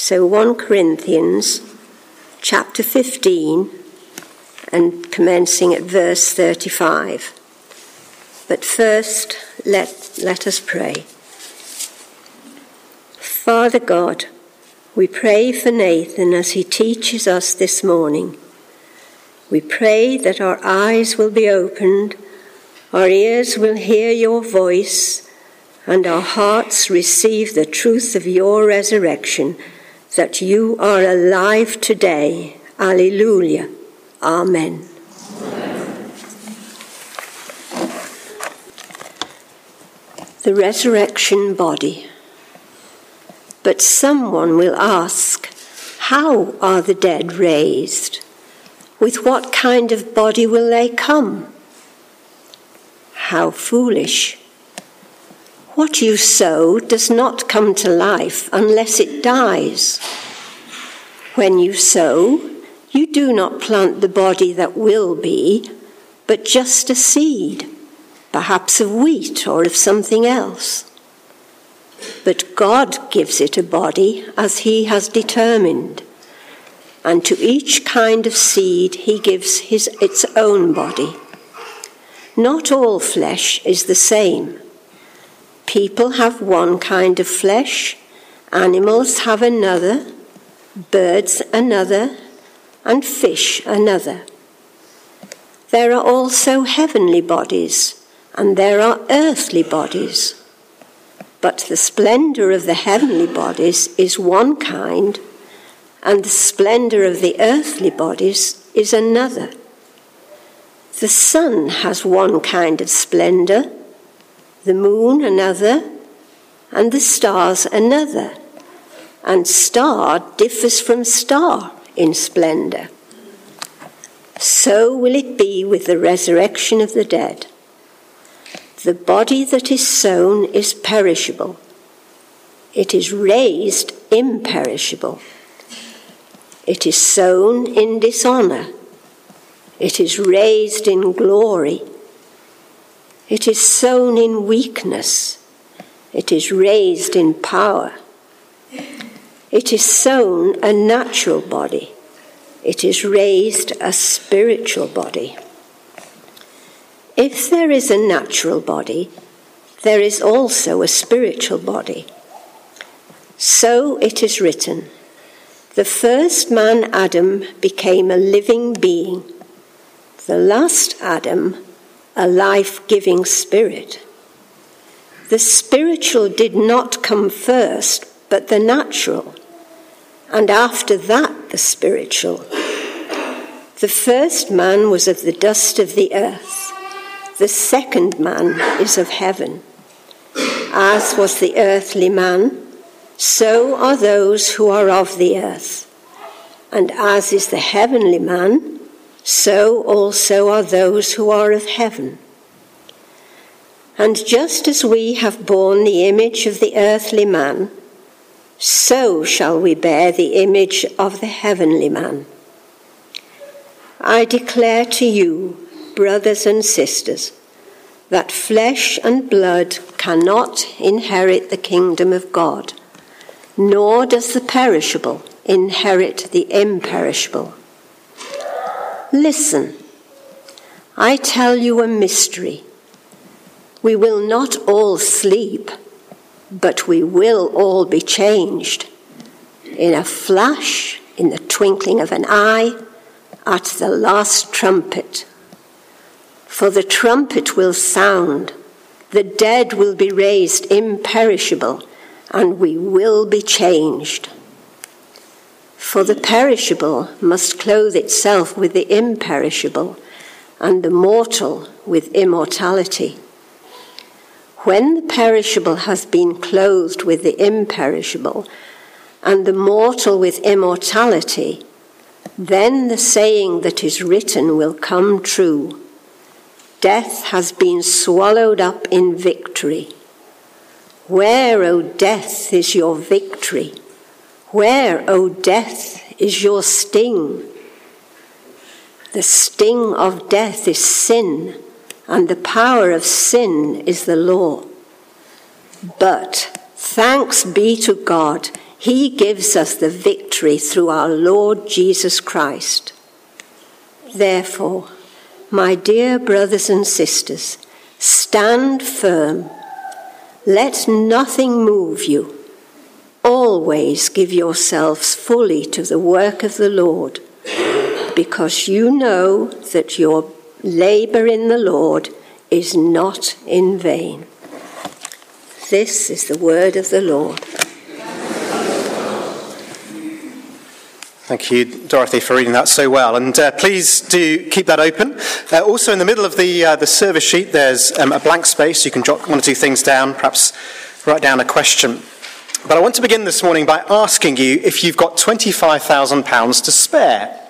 So 1 Corinthians chapter 15 and commencing at verse 35. But first, let us pray. Father God, we pray for Nathan as he teaches us this morning. We pray that our eyes will be opened, our ears will hear your voice, and our hearts receive the truth of your resurrection, that you are alive today. Alleluia. Amen. The resurrection body. But someone will ask, how are the dead raised? With what kind of body will they come? How foolish. What you sow does not come to life unless it dies. When you sow, you do not plant the body that will be, but just a seed, perhaps of wheat or of something else. But God gives it a body as he has determined, and to each kind of seed he gives its own body. Not all flesh is the same. People have one kind of flesh, animals have another, birds another, and fish another. There are also heavenly bodies, and there are earthly bodies. But the splendor of the heavenly bodies is one kind, and the splendor of the earthly bodies is another. The sun has one kind of splendor, the moon another, and the stars another, and star differs from star in splendor. So will it be with the resurrection of the dead. The body that is sown is perishable. It is raised imperishable. It is sown in dishonor. It is raised in glory. It is sown in weakness. It is raised in power. It is sown a natural body. It is raised a spiritual body. If there is a natural body, there is also a spiritual body. So it is written, the first man, Adam, became a living being. The last Adam, a life-giving spirit. The spiritual did not come first, but the natural, and after that the spiritual. The first man was of the dust of the earth. The second man is of heaven. As was the earthly man, so are those who are of the earth. And as is the heavenly man, so also are those who are of heaven. And just as we have borne the image of the earthly man, so shall we bear the image of the heavenly man. I declare to you, brothers and sisters, that flesh and blood cannot inherit the kingdom of God, nor does the perishable inherit the imperishable. Listen, I tell you a mystery. We will not all sleep, but we will all be changed. In a flash, in the twinkling of an eye, at the last trumpet. For the trumpet will sound, the dead will be raised imperishable, and we will be changed. For the perishable must clothe itself with the imperishable, and the mortal with immortality. When the perishable has been clothed with the imperishable, and the mortal with immortality, then the saying that is written will come true. Death has been swallowed up in victory. Where, O death, is your victory? Where, O death, is your sting? The sting of death is sin, and the power of sin is the law. But thanks be to God, He gives us the victory through our Lord Jesus Christ. Therefore, my dear brothers and sisters, stand firm. Let nothing move you. Always give yourselves fully to the work of the Lord, because you know that your labor in the Lord is not in vain. This is the word of the Lord. Thank you, Dorothy, for reading that so well. And please do keep that open. Also, in the middle of the service sheet, there's a blank space. You can jot one or two things down, perhaps write down a question. But I want to begin this morning by asking you if you've got £25,000 to spare.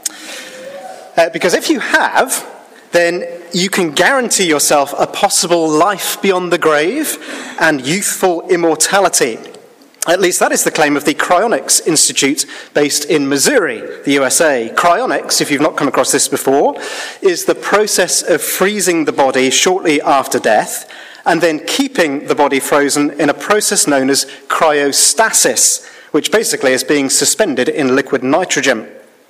Because if you have, then you can guarantee yourself a possible life beyond the grave and youthful immortality. At least that is the claim of the Cryonics Institute based in Missouri, the USA. Cryonics, if you've not come across this before, is the process of freezing the body shortly after death and then keeping the body frozen in a process known as cryostasis, which basically is being suspended in liquid nitrogen.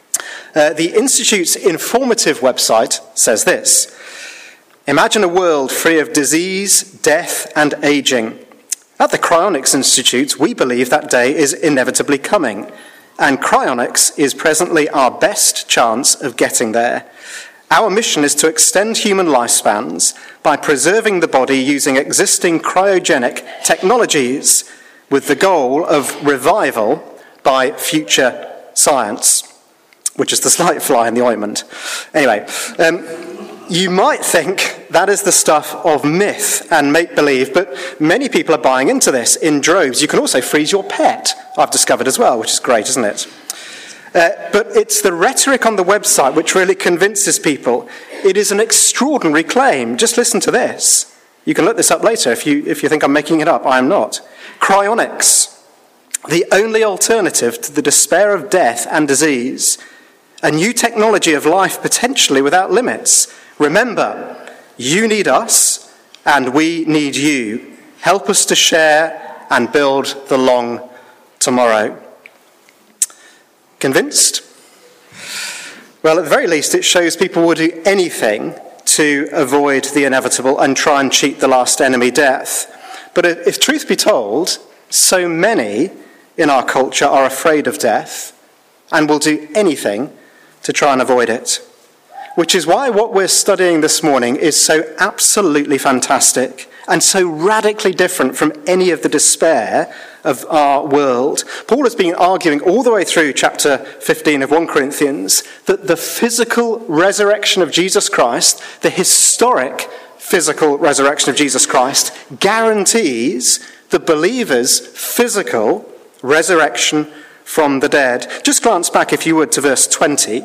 The Institute's informative website says this: imagine a world free of disease, death, and aging. At the Cryonics Institute, we believe that day is inevitably coming, and cryonics is presently our best chance of getting there. Our mission is to extend human lifespans by preserving the body using existing cryogenic technologies with the goal of revival by future science, which is the slight fly in the ointment. Anyway, you might think that is the stuff of myth and make-believe, but many people are buying into this in droves. You can also freeze your pet, I've discovered as well, which is great, isn't it? But it's the rhetoric on the website which really convinces people. It is an extraordinary claim. Just listen to this. You can look this up later if you think I'm making it up. I am not. Cryonics, the only alternative to the despair of death and disease, a new technology of life potentially without limits. Remember, you need us and we need you. Help us to share and build the long tomorrow. Convinced? Well, at the very least, it shows people will do anything to avoid the inevitable and try and cheat the last enemy, death. But if truth be told, so many in our culture are afraid of death and will do anything to try and avoid it. Which is why what we're studying this morning is so absolutely fantastic and so radically different from any of the despair of our world. Paul has been arguing all the way through chapter 15 of 1 Corinthians that the physical resurrection of Jesus Christ, the historic physical resurrection of Jesus Christ, guarantees the believer's physical resurrection from the dead. Just glance back, if you would, to verse 20.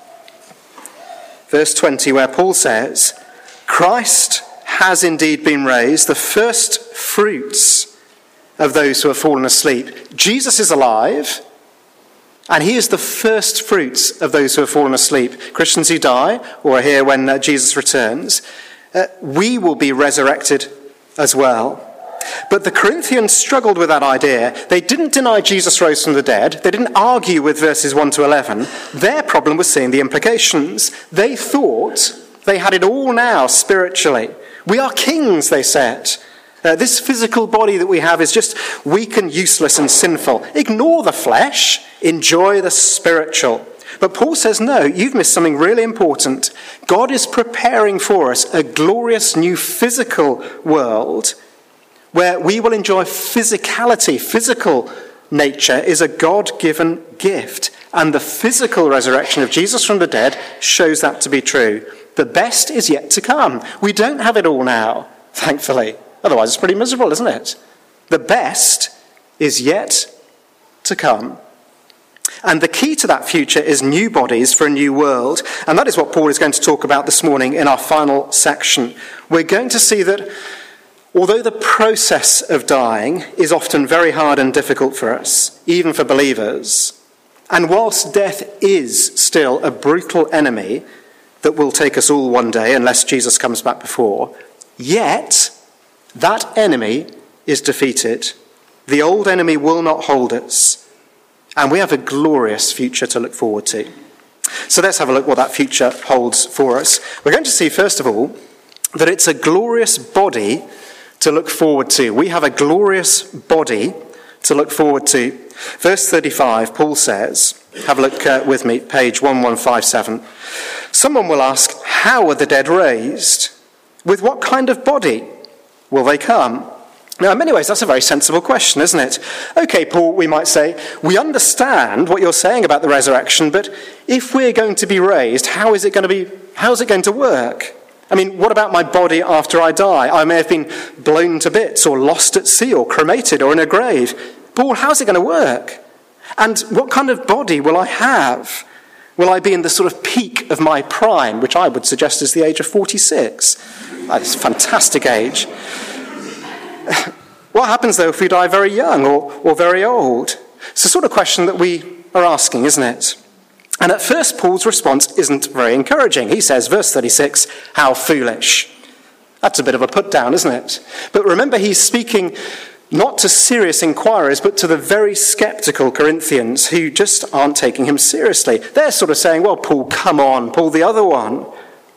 Verse 20, where Paul says, Christ has indeed been raised, the first fruits of those who have fallen asleep. Jesus is alive, and he is the first fruits of those who have fallen asleep. Christians who die or are here when Jesus returns, we will be resurrected as well. But the Corinthians struggled with that idea. They didn't deny Jesus rose from the dead. They didn't argue with verses 1 to 11. Their problem was seeing the implications. They thought they had it all now spiritually. We are kings, they said. This physical body that we have is just weak and useless and sinful. Ignore the flesh, enjoy the spiritual. But Paul says, no, you've missed something really important. God is preparing for us a glorious new physical world where we will enjoy physicality. Physical nature is a God-given gift. And the physical resurrection of Jesus from the dead shows that to be true. The best is yet to come. We don't have it all now, thankfully. Otherwise, it's pretty miserable, isn't it? The best is yet to come. And the key to that future is new bodies for a new world. And that is what Paul is going to talk about this morning in our final section. We're going to see that although the process of dying is often very hard and difficult for us, even for believers, and whilst death is still a brutal enemy that will take us all one day unless Jesus comes back before, yet that enemy is defeated. The old enemy will not hold us. and we have a glorious future to look forward to. So let's have a look what that future holds for us. We're going to see, first of all, that it's a glorious body to look forward to. We have a glorious body to look forward to. Verse 35, Paul says, have a look with me, page 1157. Someone will ask, how are the dead raised? With what kind of body will they come? Now, in many ways, that's a very sensible question, isn't it? Okay, Paul, we might say, we understand what you're saying about the resurrection, but if we're going to be raised, how is it going to work? I mean, what about my body after I die? I may have been blown to bits or lost at sea or cremated or in a grave. Paul, how's it going to work? And what kind of body will I have? Will I be in the sort of peak of my prime, which I would suggest is the age of 46? That's a fantastic age. What happens, though, if we die very young or very old? It's the sort of question that we are asking, isn't it? And at first, Paul's response isn't very encouraging. He says, verse 36, how foolish. That's a bit of a put down, isn't it? But remember, he's speaking not to serious inquirers, but to the very sceptical Corinthians who just aren't taking him seriously. They're sort of saying, well, Paul, come on, Paul, the other one.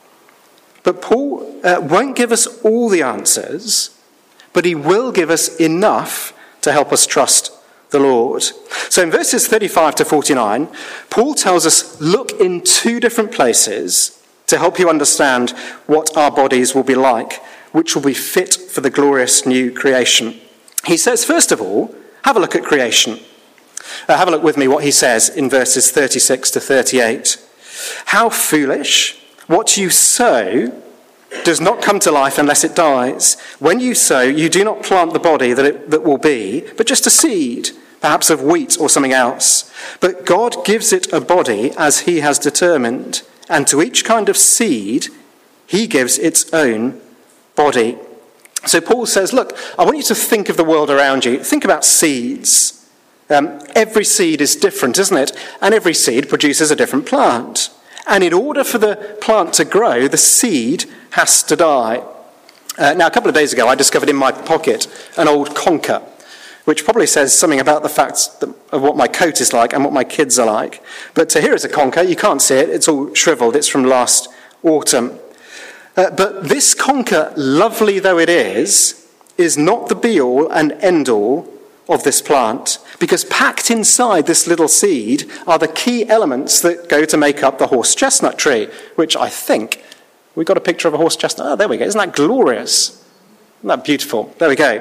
But Paul won't give us all the answers, but he will give us enough to help us trust the Lord. So in verses 35 to 49, Paul tells us, look in two different places to help you understand what our bodies will be like, which will be fit for the glorious new creation. He says, first of all, have a look at creation. Have a look with me what he says in verses 36 to 38. How foolish, what you sow does not come to life unless it dies. When you sow, you do not plant the body that will be, but just a seed, perhaps of wheat or something else. But God gives it a body as he has determined, and to each kind of seed, he gives its own body. So Paul says, look, I want you to think of the world around you. Think about seeds. Every seed is different, isn't it? And every seed produces a different plant. And in order for the plant to grow, the seed has to die. Now, a couple of days ago, I discovered in my pocket an old conker, which probably says something about the fact of what my coat is like and what my kids are like. But here is a conker. You can't see it. It's all shriveled. It's from last autumn. But this conker, lovely though it is not the be-all and end-all of this plant, because packed inside this little seed are the key elements that go to make up the horse chestnut tree, which I think, we've got a picture of a horse chestnut. Oh, there we go. Isn't that glorious? Isn't that beautiful? There we go.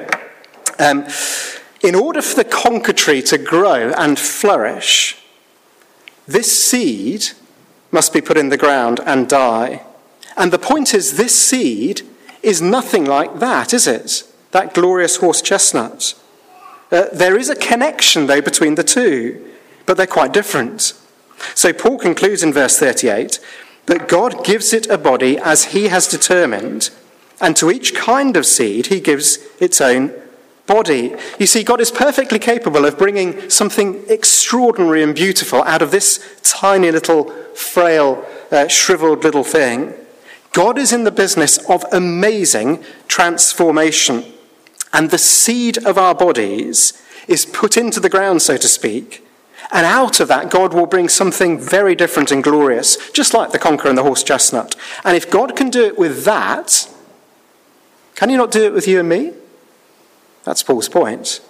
In order for the conker tree to grow and flourish, this seed must be put in the ground and die. And the point is, this seed is nothing like that, is it? That glorious horse chestnut. There is a connection, though, between the two, but they're quite different. So Paul concludes in verse 38 that God gives it a body as he has determined, and to each kind of seed he gives its own body. You see, God is perfectly capable of bringing something extraordinary and beautiful out of this tiny little, frail, shriveled little thing. God is in the business of amazing transformation. And the seed of our bodies is put into the ground, so to speak. And out of that, God will bring something very different and glorious, just like the conker and the horse chestnut. And if God can do it with that, can he not do it with you and me? That's Paul's point.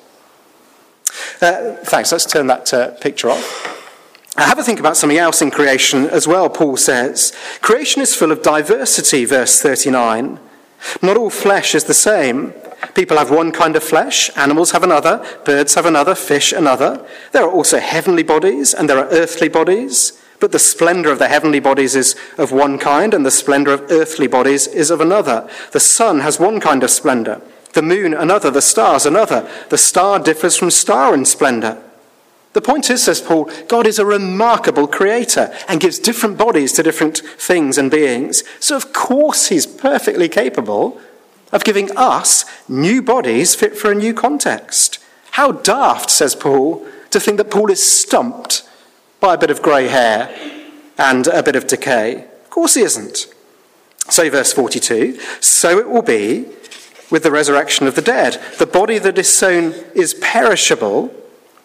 Thanks. Let's turn that picture off. Have a think about something else in creation as well, Paul says. Creation is full of diversity, verse 39. Not all flesh is the same. People have one kind of flesh, animals have another, birds have another, fish another. There are also heavenly bodies and there are earthly bodies, but the splendor of the heavenly bodies is of one kind and the splendor of earthly bodies is of another. The sun has one kind of splendor, the moon another, the stars another. The star differs from star in splendor. The point is, says Paul, God is a remarkable creator and gives different bodies to different things and beings. So of course he's perfectly capable of giving us new bodies fit for a new context. How daft, says Paul, to think that Paul is stumped by a bit of grey hair and a bit of decay. Of course he isn't. So verse 42, so it will be with the resurrection of the dead. The body that is sown is perishable,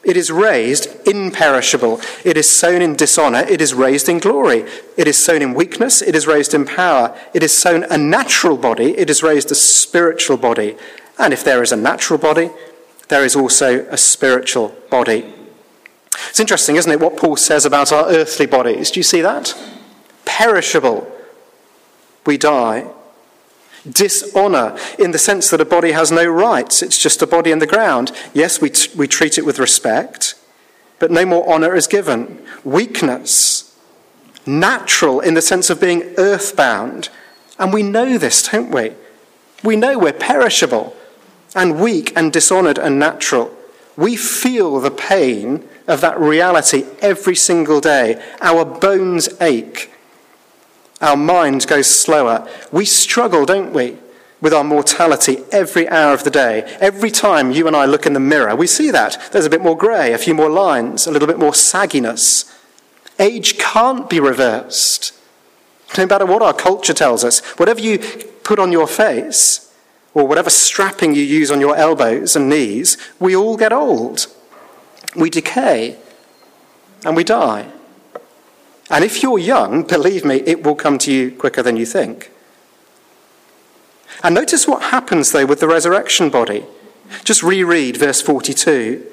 It is raised imperishable. It is sown in dishonor. It is raised in glory. It is sown in weakness. It is raised in power. It is sown a natural body. It is raised a spiritual body. And if there is a natural body, there is also a spiritual body. It's interesting, isn't it, what Paul says about our earthly bodies? Do you see that? Perishable. We die. Dishonor, in the sense that a body has no rights. It's just a body in the ground. Yes, we treat it with respect, but no more honor is given. Weakness. Natural, in the sense of being earthbound. And we know this, don't we? We know we're perishable and weak and dishonored and natural. We feel the pain of that reality every single day. Our bones ache. Our mind goes slower. We struggle, don't we, with our mortality every hour of the day. Every time you and I look in the mirror, we see that. There's a bit more grey, a few more lines, a little bit more sagginess. Age can't be reversed. No matter what our culture tells us, whatever you put on your face, or whatever strapping you use on your elbows and knees, we all get old. We decay, and we die. And if you're young, believe me, it will come to you quicker than you think. And notice what happens, though, with the resurrection body. Just reread verse 42.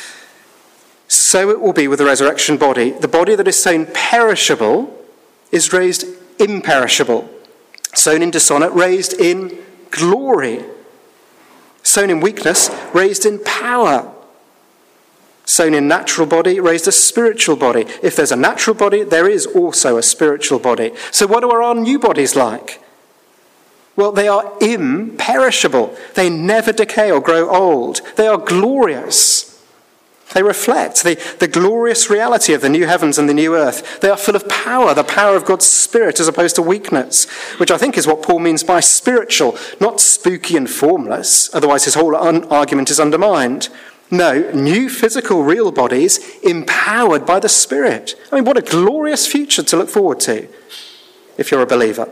So it will be with the resurrection body. The body that is sown perishable is raised imperishable. Sown in dishonor, raised in glory. Sown in weakness, raised in power. Sown in natural body, raised a spiritual body. If there's a natural body, there is also a spiritual body. So what are our new bodies like? Well, they are imperishable. They never decay or grow old. They are glorious. They reflect the glorious reality of the new heavens and the new earth. They are full of power, the power of God's Spirit as opposed to weakness, which I think is what Paul means by spiritual, not spooky and formless. Otherwise his whole argument is undermined. No, new physical, real bodies empowered by the Spirit. I mean, what a glorious future to look forward to if you're a believer.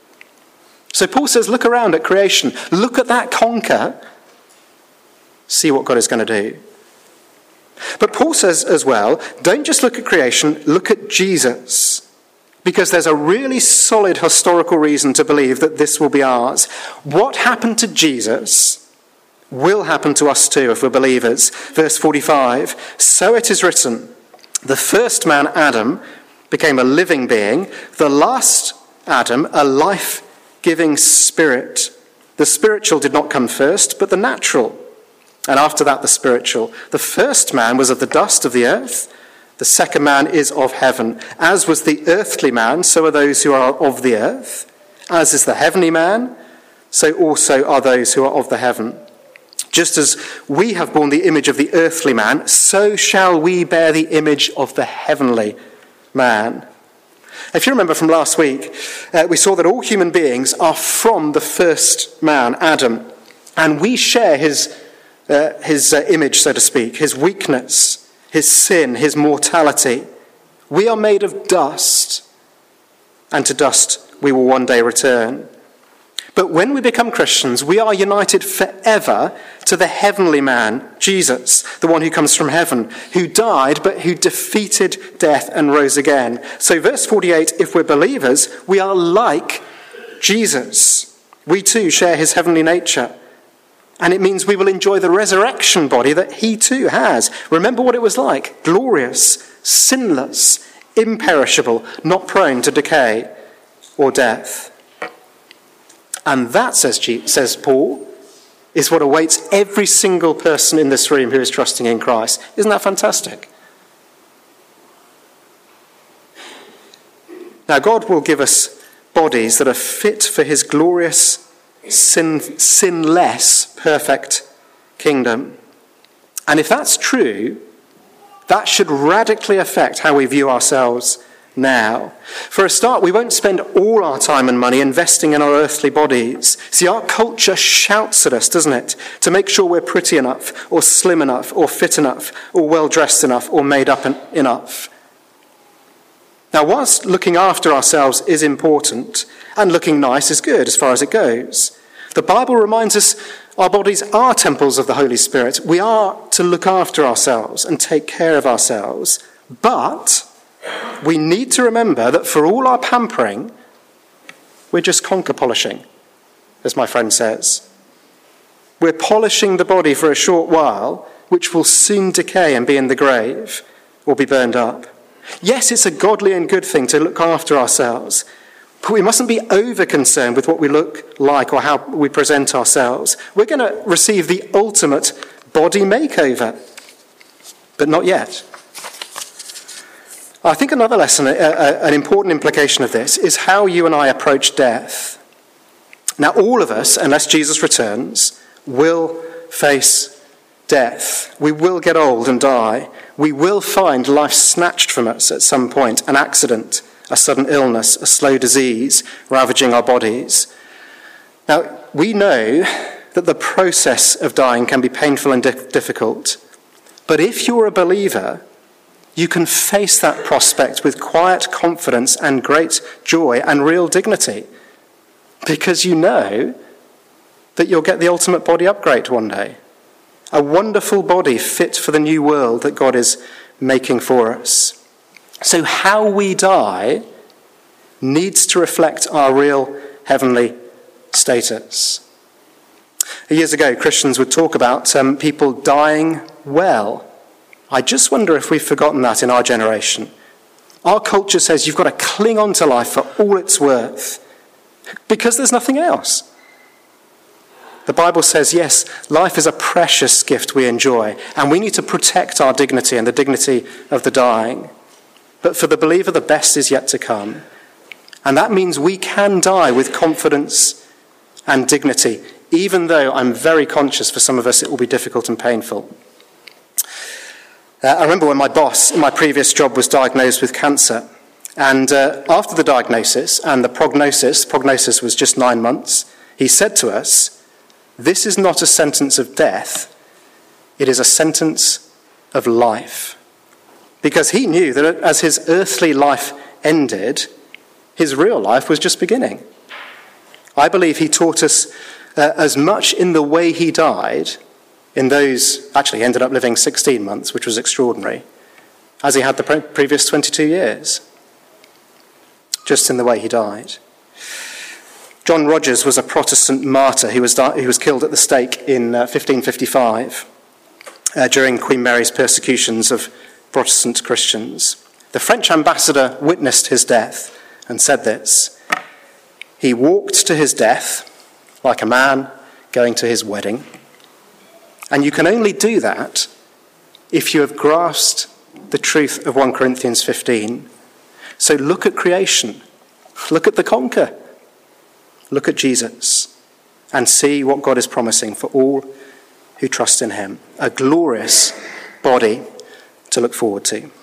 So Paul says, look around at creation. Look at that conquer. See what God is going to do. But Paul says as well, don't just look at creation, look at Jesus. Because there's a really solid historical reason to believe that this will be ours. What happened to Jesus will happen to us too if we're believers. Verse 45, so it is written, the first man, Adam, became a living being. The last Adam, a life-giving spirit. The spiritual did not come first, but the natural. And after that, the spiritual. The first man was of the dust of the earth. The second man is of heaven. As was the earthly man, so are those who are of the earth. As is the heavenly man, so also are those who are of the heaven. Just as we have borne the image of the earthly man, so shall we bear the image of the heavenly man. If you remember from last week, we saw that all human beings are from the first man, Adam. And we share his image, so to speak, his weakness, his sin, his mortality. We are made of dust, and to dust we will one day return. But when we become Christians, we are united forever to the heavenly man, Jesus, the one who comes from heaven, who died but who defeated death and rose again. So verse 48, if we're believers, we are like Jesus. We too share his heavenly nature. And it means we will enjoy the resurrection body that he too has. Remember what it was like. Glorious, sinless, imperishable, not prone to decay or death. And that, says Paul, is what awaits every single person in this room who is trusting in Christ. Isn't that fantastic? Now, God will give us bodies that are fit for his glorious, sinless, perfect kingdom. And if that's true, that should radically affect how we view ourselves now. For a start, we won't spend all our time and money investing in our earthly bodies. See, our culture shouts at us, doesn't it, to make sure we're pretty enough, or slim enough, or fit enough, or well-dressed enough, or made up enough. Now, whilst looking after ourselves is important, and looking nice is good as far as it goes, The Bible reminds us our bodies are temples of the Holy Spirit. We are to look after ourselves and take care of ourselves. But we need to remember that for all our pampering, we're just conker polishing, as my friend says. We're polishing the body for a short while, which will soon decay and be in the grave or be burned up. Yes, it's a godly and good thing to look after ourselves, but we mustn't be over-concerned with what we look like or how we present ourselves. We're going to receive the ultimate body makeover, but not yet. I think another lesson, an important implication of this, is how you and I approach death. Now, all of us, unless Jesus returns, will face death. We will get old and die. We will find life snatched from us at some point, an accident, a sudden illness, a slow disease ravaging our bodies. Now, we know that the process of dying can be painful and difficult, but if you're a believer, you can face that prospect with quiet confidence and great joy and real dignity, because you know that you'll get the ultimate body upgrade one day. A wonderful body fit for the new world that God is making for us. So how we die needs to reflect our real heavenly status. Years ago, Christians would talk about people dying well. I just wonder if we've forgotten that in our generation. Our culture says you've got to cling on to life for all it's worth, because there's nothing else. The Bible says, yes, life is a precious gift we enjoy, and we need to protect our dignity and the dignity of the dying. But for the believer, the best is yet to come. And that means we can die with confidence and dignity, even though I'm very conscious for some of us it will be difficult and painful. I remember when my boss in my previous job was diagnosed with cancer. And after the diagnosis and the prognosis was just 9 months, he said to us, "This is not a sentence of death, it is a sentence of life." Because he knew that as his earthly life ended, his real life was just beginning. I believe he taught us as much in the way he died, in those, actually he ended up living 16 months, which was extraordinary, as he had the previous 22 years, just in the way he died. John Rogers was a Protestant martyr who was killed at the stake in 1555 during Queen Mary's persecutions of Protestant Christians. The French ambassador witnessed his death and said this: "He walked to his death like a man going to his wedding." And you can only do that if you have grasped the truth of 1 Corinthians 15. So look at creation, look at the conquer, look at Jesus, and see what God is promising for all who trust in him. A glorious body to look forward to.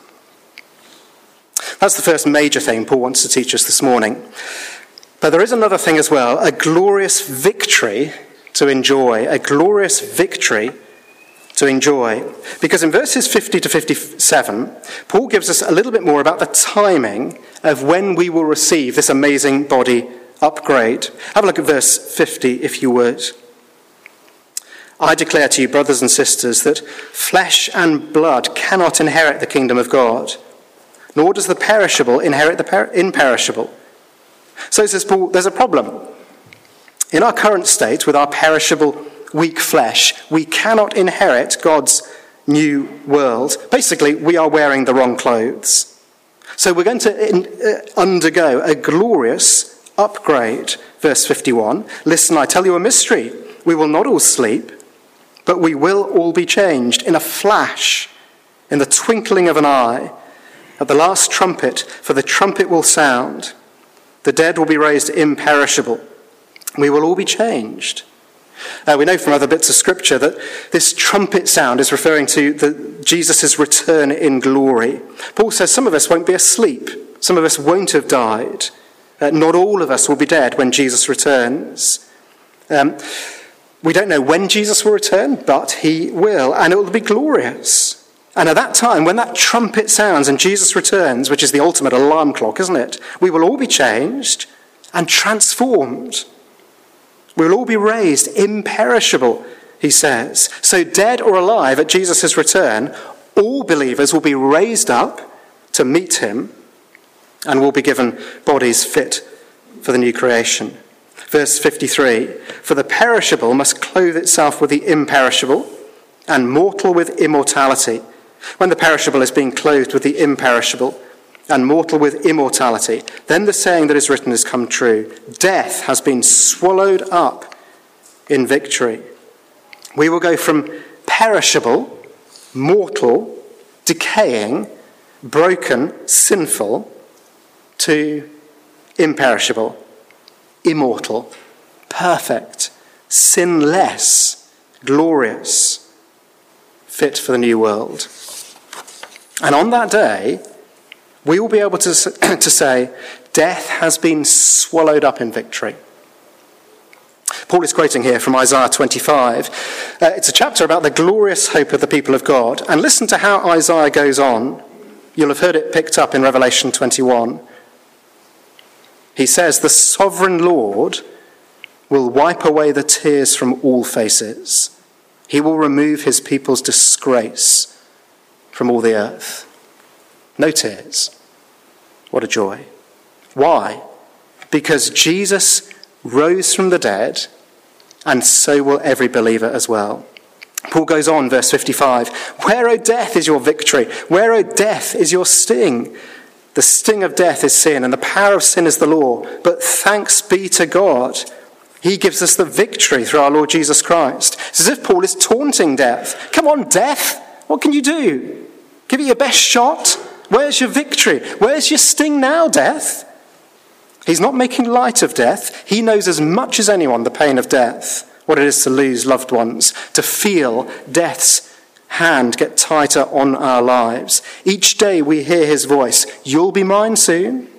That's the first major thing Paul wants to teach us this morning. But there is another thing as well, a glorious victory to enjoy, a glorious victory to enjoy. Because in verses 50 to 57, Paul gives us a little bit more about the timing of when we will receive this amazing body upgrade. Have a look at verse 50, if you would. "I declare to you, brothers and sisters, that flesh and blood cannot inherit the kingdom of God, nor does the perishable inherit the imperishable." So says Paul, there's a problem. In our current state, with our perishable, weak flesh, we cannot inherit God's new world. Basically, we are wearing the wrong clothes. So we're going to undergo a glorious upgrade. Verse 51, "Listen, I tell you a mystery. We will not all sleep, but we will all be changed in a flash, in the twinkling of an eye, at the last trumpet, for the trumpet will sound. The dead will be raised imperishable. We will all be changed." We know from other bits of scripture that this trumpet sound is referring to Jesus' return in glory. Paul says some of us won't be asleep. Some of us won't have died. Not all of us will be dead when Jesus returns. We don't know when Jesus will return, but he will, and it will be glorious. And at that time, when that trumpet sounds and Jesus returns, which is the ultimate alarm clock, isn't it? We will all be changed and transformed. We'll all be raised imperishable, he says. So dead or alive at Jesus' return, all believers will be raised up to meet him and will be given bodies fit for the new creation. Verse 53, for the perishable must clothe itself with the imperishable, and mortal with immortality. When the perishable is being clothed with the imperishable, and mortal with immortality, then the saying that is written has come true. Death has been swallowed up in victory. We will go from perishable, mortal, decaying, broken, sinful, to imperishable, immortal, perfect, sinless, glorious, fit for the new world. And on that day, we will be able to say, death has been swallowed up in victory. Paul is quoting here from Isaiah 25. It's a chapter about the glorious hope of the people of God. And listen to how Isaiah goes on. You'll have heard it picked up in Revelation 21. He says, the sovereign Lord will wipe away the tears from all faces. He will remove his people's disgrace from all the earth. No tears. What a joy. Why? Because Jesus rose from the dead, and so will every believer as well. Paul goes on, verse 55, where, O death, is your victory? Where, O death, is your sting? The sting of death is sin, and the power of sin is the law. But thanks be to God, he gives us the victory through our Lord Jesus Christ. It's as if Paul is taunting death. Come on, death, what can you do? Give it your best shot? Where's your victory? Where's your sting now, death? He's not making light of death. He knows as much as anyone the pain of death, what it is to lose loved ones, to feel death's hand get tighter on our lives. Each day we hear his voice, you'll be mine soon.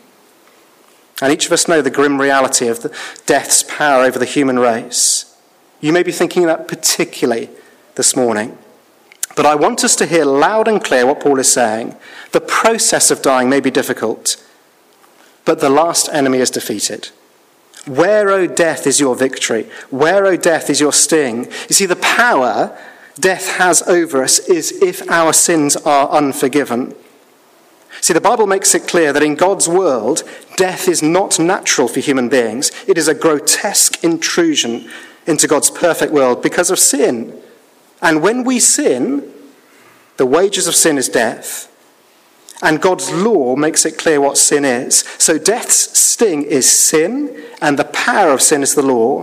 And each of us know the grim reality of death's power over the human race. You may be thinking that particularly this morning. But I want us to hear loud and clear what Paul is saying. The process of dying may be difficult, but the last enemy is defeated. Where, O death, is your victory? Where, O death, is your sting? You see, the power death has over us is if our sins are unforgiven. See, the Bible makes it clear that in God's world, death is not natural for human beings. It is a grotesque intrusion into God's perfect world because of sin. And when we sin, the wages of sin is death. And God's law makes it clear what sin is. So death's sting is sin, and the power of sin is the law.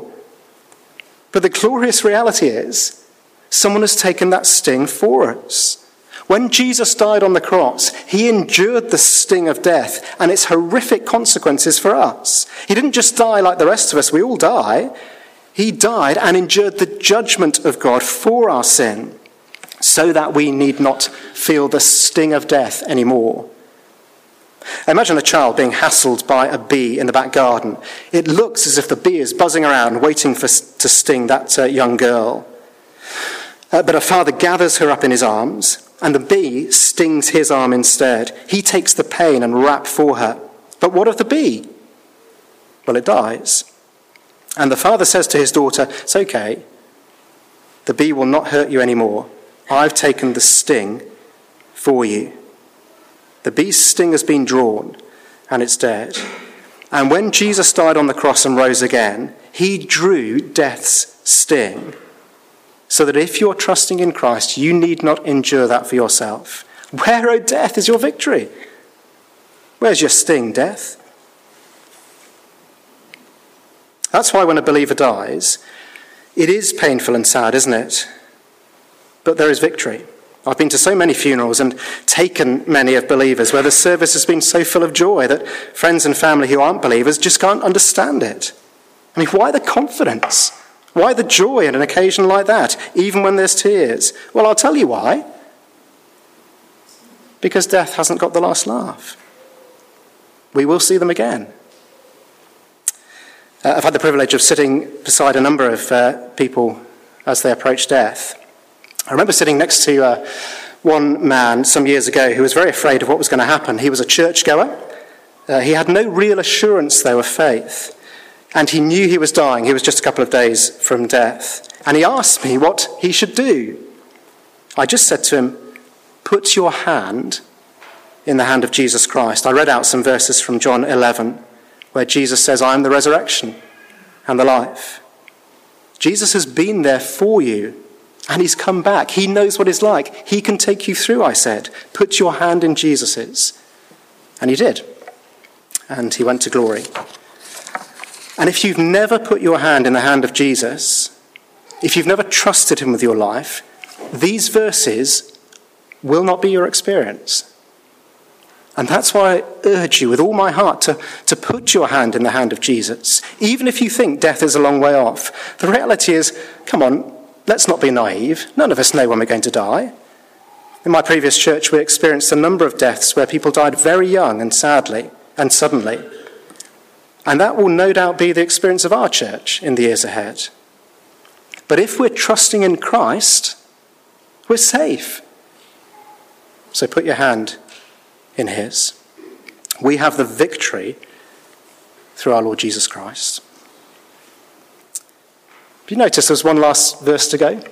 But the glorious reality is, someone has taken that sting for us. When Jesus died on the cross, he endured the sting of death and its horrific consequences for us. He didn't just die like the rest of us, we all die. He died and endured the judgment of God for our sin, so that we need not feel the sting of death anymore. Imagine a child being hassled by a bee in the back garden. It looks as if the bee is buzzing around, waiting to sting that young girl. But her father gathers her up in his arms, and the bee stings his arm instead. He takes the pain and rap for her. But what of the bee? Well, it dies. And the father says to his daughter, it's okay. The bee will not hurt you anymore. I've taken the sting for you. The bee's sting has been drawn, and it's dead. And when Jesus died on the cross and rose again, he drew death's sting, so that if you're trusting in Christ, you need not endure that for yourself. Where, O death, is your victory? Where's your sting, death? That's why when a believer dies, it is painful and sad, isn't it? But there is victory. I've been to so many funerals and taken many of believers where the service has been so full of joy that friends and family who aren't believers just can't understand it. I mean, why the confidence? Why the joy at an occasion like that, even when there's tears? Well, I'll tell you why. Because death hasn't got the last laugh. We will see them again. I've had the privilege of sitting beside a number of people as they approach death. I remember sitting next to one man some years ago who was very afraid of what was going to happen. He was a churchgoer. He had no real assurance, though, of faith. and he knew he was dying. He was just a couple of days from death. And he asked me what he should do. I just said to him, put your hand in the hand of Jesus Christ. I read out some verses from John 11, where Jesus says, I am the resurrection and the life. Jesus has been there for you, and he's come back. He knows what it's like. He can take you through, I said. Put your hand in Jesus's. And he did. And he went to glory. And if you've never put your hand in the hand of Jesus, if you've never trusted him with your life, these verses will not be your experience. And that's why I urge you with all my heart to put your hand in the hand of Jesus. Even if you think death is a long way off, the reality is, come on, let's not be naive. None of us know when we're going to die. In my previous church, we experienced a number of deaths where people died very young and sadly and suddenly. And that will no doubt be the experience of our church in the years ahead. But if we're trusting in Christ, we're safe. So put your hand in his. We have the victory through our Lord Jesus Christ. Do you notice there's one last verse to go?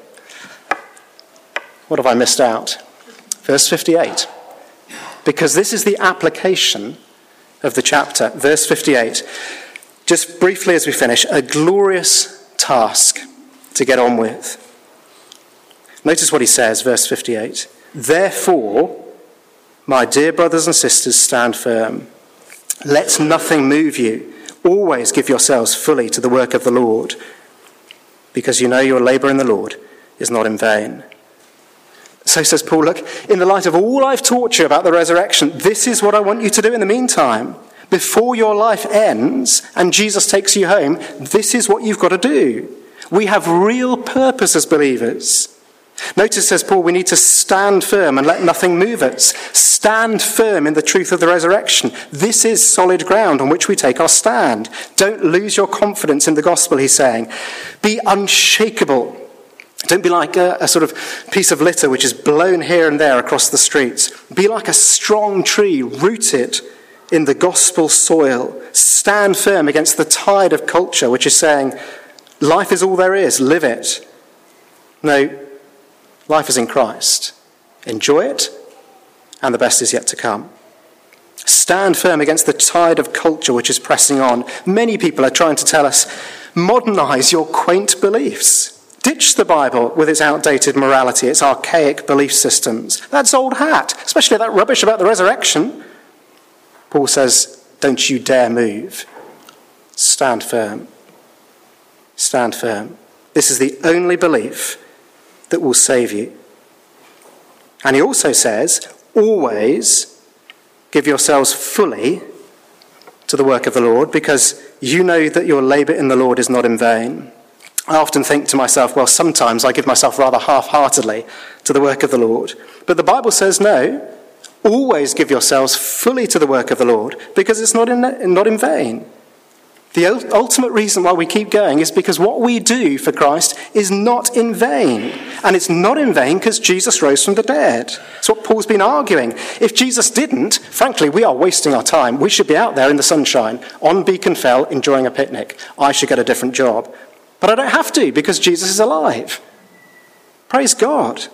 What have I missed out? Verse 58. Because this is the application of the chapter. Verse 58. Just briefly as we finish, a glorious task to get on with. Notice what he says, verse 58. Therefore, my dear brothers and sisters, stand firm. Let nothing move you. Always give yourselves fully to the work of the Lord, because you know your labour in the Lord is not in vain. So says Paul, look, in the light of all I've taught you about the resurrection, this is what I want you to do in the meantime. Before your life ends and Jesus takes you home, this is what you've got to do. We have real purpose as believers. Notice, says Paul, we need to stand firm and let nothing move us. Stand firm in the truth of the resurrection. This is solid ground on which we take our stand. Don't lose your confidence in the gospel, he's saying. Be unshakable. Don't be like a sort of piece of litter which is blown here and there across the streets. Be like a strong tree rooted in the gospel soil. Stand firm against the tide of culture which is saying, life is all there is, live it. No, life is in Christ. Enjoy it, and the best is yet to come. Stand firm against the tide of culture which is pressing on. Many people are trying to tell us, modernize your quaint beliefs. Ditch the Bible with its outdated morality, its archaic belief systems. That's old hat, especially that rubbish about the resurrection. Paul says, don't you dare move. Stand firm. Stand firm. This is the only belief that will save you. And he also says, always give yourselves fully to the work of the Lord, because you know that your labour in the Lord is not in vain. I often think to myself, well, sometimes I give myself rather half-heartedly to the work of the Lord. But the Bible says no, always give yourselves fully to the work of the Lord, because it's not in vain. The ultimate reason why we keep going is because what we do for Christ is not in vain. And it's not in vain because Jesus rose from the dead. That's what Paul's been arguing. If Jesus didn't, frankly, we are wasting our time. We should be out there in the sunshine on Beacon Fell enjoying a picnic. I should get a different job. But I don't have to, because Jesus is alive. Praise God.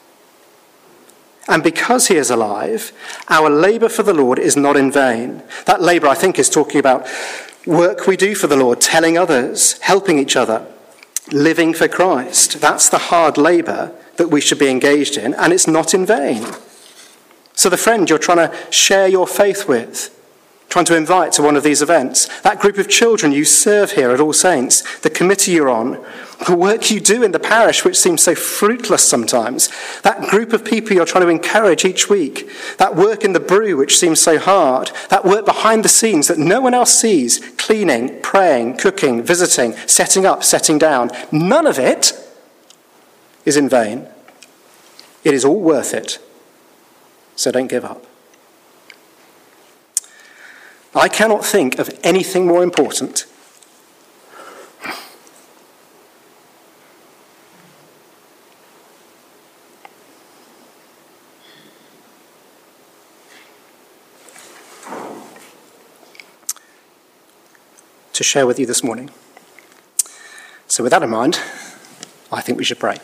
And because he is alive, our labour for the Lord is not in vain. That labour, I think, is talking about work we do for the Lord, telling others, helping each other, living for Christ. That's the hard labour that we should be engaged in, and it's not in vain. So the friend you're trying to share your faith with, trying to invite to one of these events, that group of children you serve here at All Saints, the committee you're on, the work you do in the parish which seems so fruitless sometimes, that group of people you're trying to encourage each week, that work in the brew which seems so hard, that work behind the scenes that no one else sees, cleaning, praying, cooking, visiting, setting up, setting down, none of it is in vain. It is all worth it. So don't give up. I cannot think of anything more important to share with you this morning. So with that in mind, I think we should pray.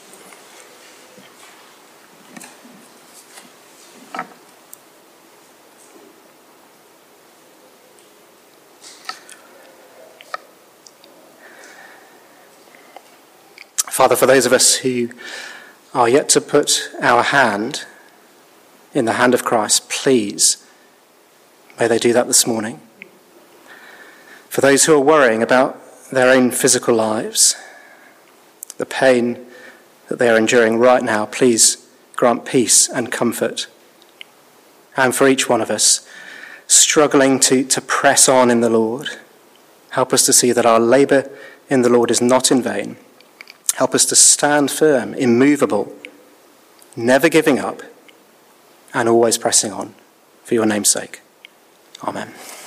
Father, for those of us who are yet to put our hand in the hand of Christ, please, may they do that this morning. For those who are worrying about their own physical lives, the pain that they are enduring right now, please grant peace and comfort. And for each one of us struggling to press on in the Lord, help us to see that our labour in the Lord is not in vain. Help us to stand firm, immovable, never giving up, and always pressing on for your name's sake. Amen.